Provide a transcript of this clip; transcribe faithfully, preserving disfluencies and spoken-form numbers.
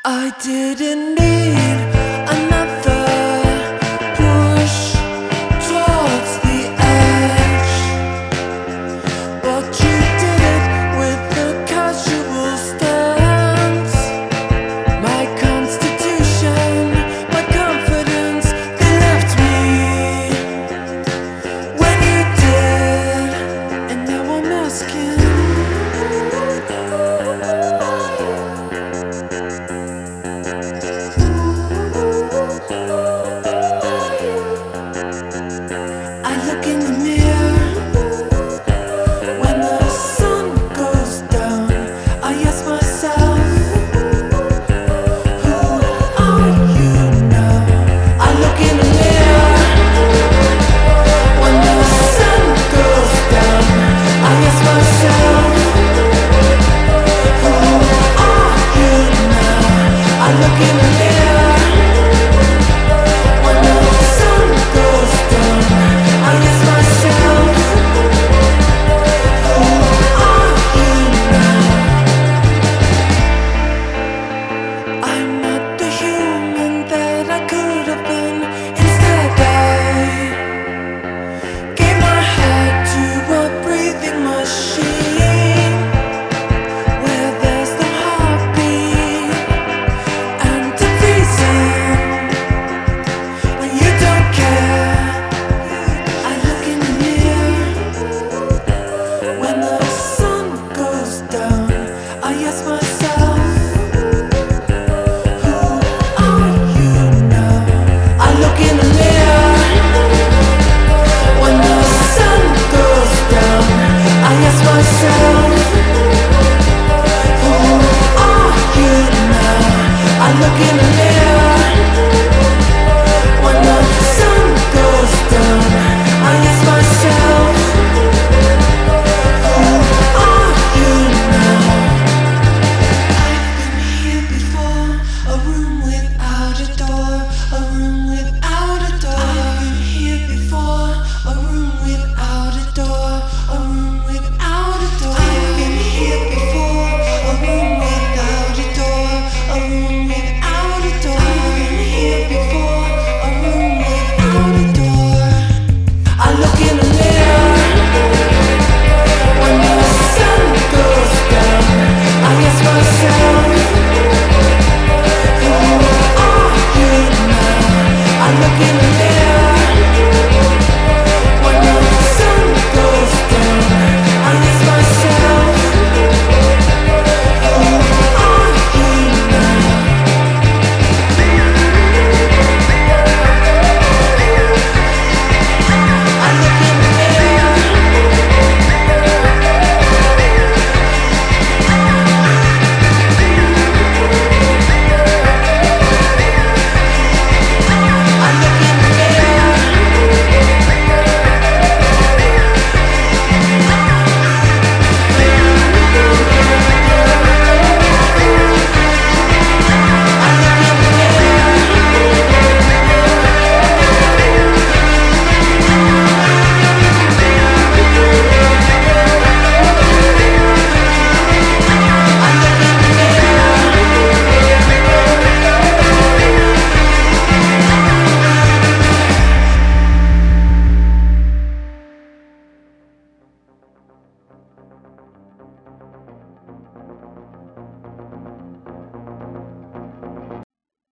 I didn't need another push towards the edge, but you did it with a casual stance. My constitution, my confidence, they left me when you did, and now I'm asking. I look in the mirror when the sun goes down. I ask myself, who are you now? I look in the mirror when the sun goes down. I ask myself, who are you now? I look in the mirror when the sun goes down. I ask myself, who are you now? I'm not the human that I could have been. Instead, I gave my heart to a breathing machine where there's no heartbeat and a reason when you don't care. I look in the mirror when the sun goes down. I ask myself,